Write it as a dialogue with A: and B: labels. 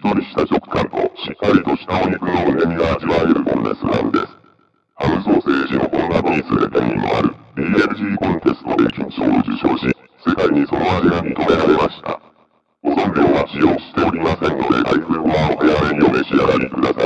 A: っとりした食感としっかりとしたお肉の旨味が味わえるボンレスなんです。ハムソーセージの本などにすれ点にもある BLG コンテストで金賞を受賞し、世界にその味が認められました。保存料は使用しておりませんので、台風はお早めにお召し上がりください。